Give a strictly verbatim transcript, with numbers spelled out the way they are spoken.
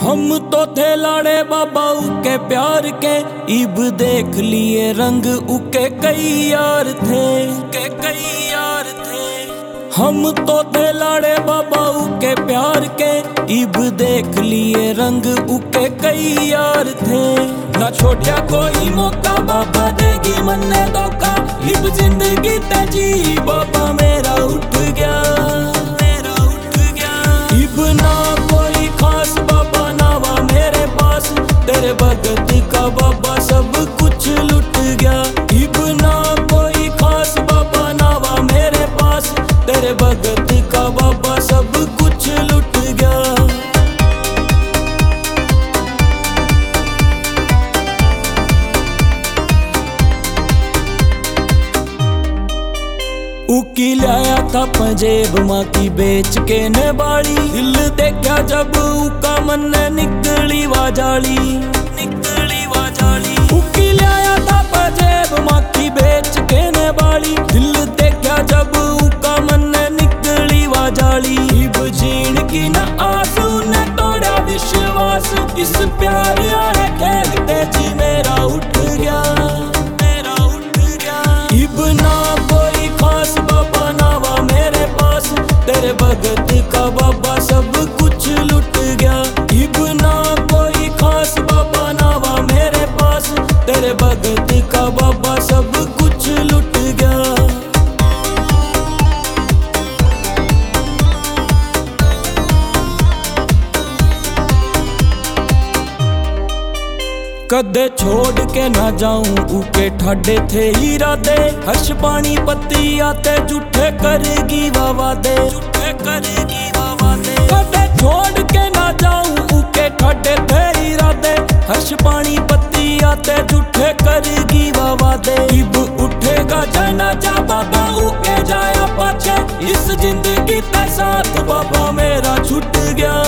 हम तो थे लाड़े बाबा उके प्यार के, इब देख लिए रंग उके कई यार थे, के कई यार थे। हम तो थे लाड़े बाबा उके प्यार के, इब देख लिए रंग उके कई यार थे। ना छोड़ा कोई मौका बाबा देगी मन्ने धोखा, इब जिंदगी तेजी बाबा मेरा उठ गया, मेरा उठ गया। इब ना कोई खास बाबा नावा मेरे पास, तेरे भगत का बाबा सब कुछ लुट गया। इब ना कोई खास बाबा नावा मेरे पास, तेरे भगत का बाबा सब कुछ लुट गया। उकी लाया था पंजेब माँ की बेच के ने बाड़ी, दिल देखा जब उका मन निकली वाजाली, निकली वाजाली। उकी लाया था पंजेब माँ की बेच के ने बाड़ी, दिल देखा जब उका मन निकली वाजाली। इब जीण की न आस ने तोड़ा विश्वास, इस प्यार आए खेलते जी मेरा उठ गया, मेरा उठ गया। इब ना कोई खास बाबा नावा मेरे पास, तेरे भगत का बाबा सब कुछ लुट गया। इब ना कोई खास बाबा नावा मेरे पास, तेरे भगत का बाबा सब कुछ लुट गया। कदे छोड़ के ना जाऊं उके ठाडे थे इरादे, हर्ष पानी पत्ती आते झूठे करेगी वावा दे, झूठे करेगी वावा दे। कदे छोड़ के ना जाऊं उके ठाडे थे इरादे, हर्ष पानी पत्ती आते झूठे करेगी वावा दे। इब उठेगा जनाजा बाबा उके जाया पाछे, इस जिंदगी ते साथ बाबा मेरा छूट गया।